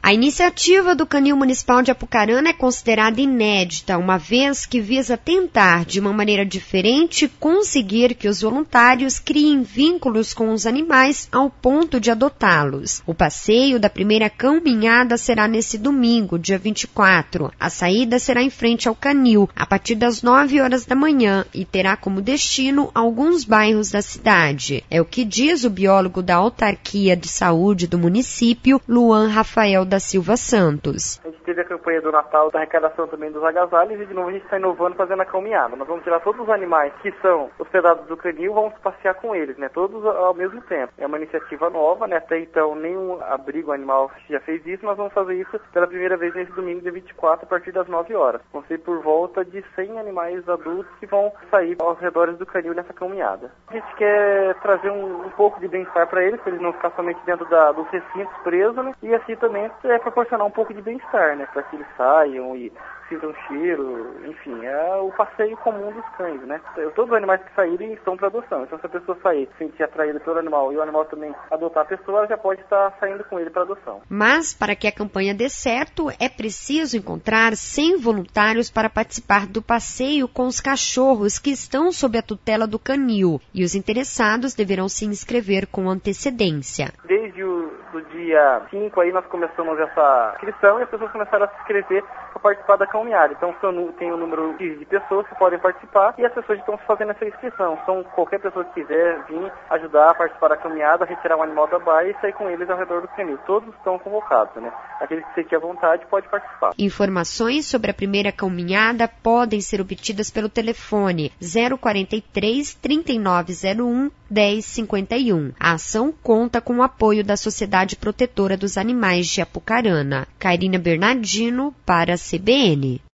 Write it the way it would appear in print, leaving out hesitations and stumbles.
A iniciativa do Canil Municipal de Apucarana é considerada inédita, uma vez que visa tentar, de uma maneira diferente, conseguir que os voluntários criem vínculos com os animais ao ponto de adotá-los. O passeio da primeira caminhada será nesse domingo, dia 24. A saída será em frente ao Canil, a partir das 9 horas da manhã, e terá como destino alguns bairros da cidade. É o que diz o biólogo da Autarquia de Saúde do município, Luan Rafael da Silva Santos. A gente teve a campanha do Natal, da arrecadação também dos agasalhos, e de novo a gente está inovando fazendo a caminhada. Nós vamos tirar todos os animais que são hospedados do Canil, vamos passear com eles, né? Todos ao mesmo tempo. É uma iniciativa nova, né? Até então nenhum abrigo animal já fez isso, nós vamos fazer isso pela primeira vez nesse domingo, dia 24, a partir das 9 horas. Vão ser por volta de 100 animais adultos que vão sair aos redores do Canil nessa caminhada. A gente quer trazer um pouco de bem-estar para eles não ficar somente dentro dos recintos presos, né? E assim também proporcionar um pouco de bem-estar, né? Para que eles saiam e sintam cheiro, enfim, é o passeio comum dos cães, né? Todos os animais que saírem estão para adoção, então se a pessoa sair, se sentir atraída pelo animal e o animal também adotar a pessoa, ela já pode estar saindo com ele para adoção. Mas, para que a campanha dê certo, é preciso encontrar 100 voluntários para participar do passeio com os cachorros que estão sob a tutela do Canil, e os interessados deverão se inscrever com antecedência. Desde o dia 5 aí nós começamos essa inscrição e as pessoas começaram a se inscrever para participar da caminhada. Então tem um número de pessoas que podem participar e as pessoas estão fazendo essa inscrição. Então qualquer pessoa que quiser vir ajudar a participar da caminhada, retirar um animal da baia e sair com eles ao redor do Canil. Todos estão convocados, né? Aquele que sentir à vontade pode participar. Informações sobre a primeira caminhada podem ser obtidas pelo telefone 043 3901 1051. A ação conta com o apoio da Sociedade Protetora dos Animais de Apucarana. Cairina Bernardino para a CBN.